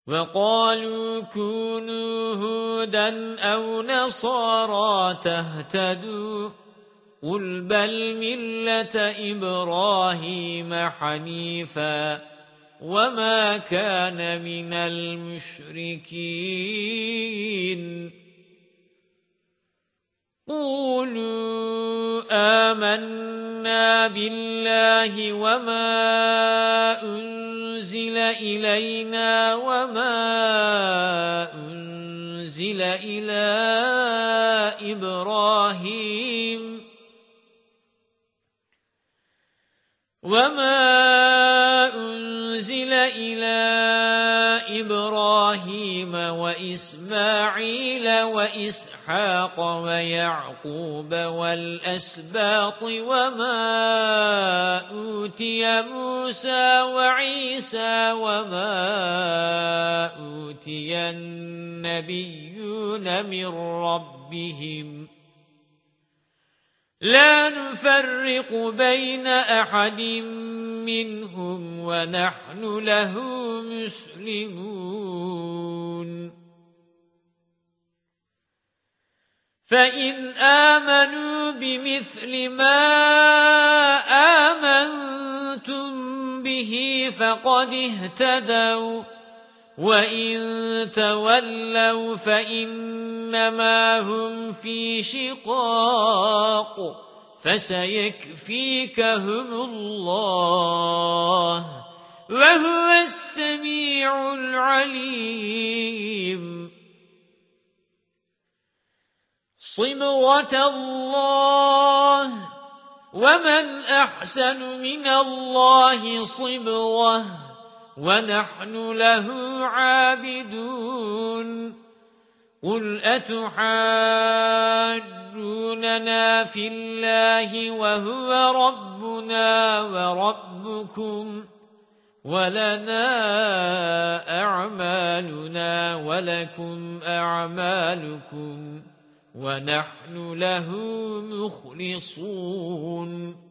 وَقَالُوا كُونُوا هُودًا أَوْ نَصَارَىٰ تَهْتَدُوا قُلْ بَلْ مِلَّةَ إِبْرَاهِيمَ حَنِيفًا وَمَا كَانَ مِنَ الْمُشْرِكِينَ قُولُوا آمَنَّا بِاللَّهِ وَمَا أُنزِلَ إِلَيْنَا وَمَا أُنزِلَ إِلَى إبراهيم وإسماعيل وإسحاق ويعقوب والأسباط وما أوتي موسى وعيسى وما أوتي النبيون من ربهم لا نفرق بين أحد منهم ونحن له مسلمون فإن آمنوا بمثل ما آمنتم به فقد اهتدوا وَإِن تَوَلَّوْا فَإِنَّمَا هُمْ فِي شِقَاقٍ فَسَيَكْفِيكَهُمُ اللَّهُ وَهُوَ السَّمِيعُ الْعَلِيمُ صِبْغَةَ اللَّهِ وَمَنْ أَحْسَنُ مِنَ اللَّهِ صِبْغَةً وَنَحْنُ لَهُ عَابِدُونَ قُلْ أَتُحَاجُّونَنَا فِي اللَّهِ وَهُوَ رَبُّنَا وَرَبُّكُمْ وَلَنَا أَعْمَالُنَا وَلَكُمْ أَعْمَالُكُمْ وَنَحْنُ لَهُ مُخْلِصُونَ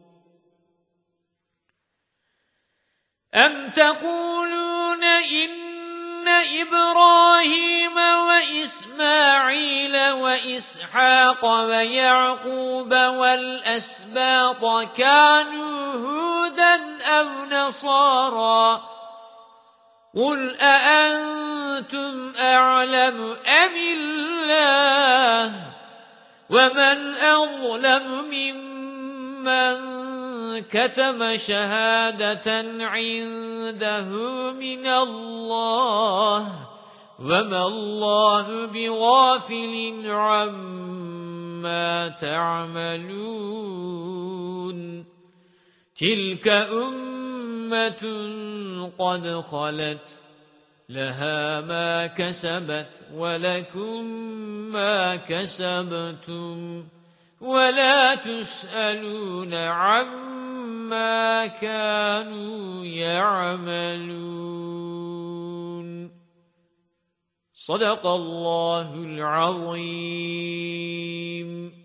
أَمْ تَقُولُونَ إِنَّ إِبْرَاهِيمَ وَإِسْمَاعِيلَ وَإِسْحَاقَ وَيَعْقُوبَ وَالْأَسْبَاطَ كَانُوا هُودًا أَوْ نَصَارَىٰ قُلْ أَأَنْتُمْ أَعْلَمُ أَمِ اللَّهُ وَمَنْ أَظْلَمُ مِمَّنْ كَتَمَ شَهَادَةً عِندَهُ مِنَ اللَّهِ وَمَا اللَّهُ بِغَافِلٍ عَمَّا تَعْمَلُونَ تِلْكَ أُمَّةٌ قَدْ خَلَتْ لَهَا مَا كَسَبَتْ وَلَكُمْ مَا كَسَبْتُمْ وَلَا تُسْأَلُونَ عَمَّا كَانُوا يَعْمَلُونَ صدق الله العظيم.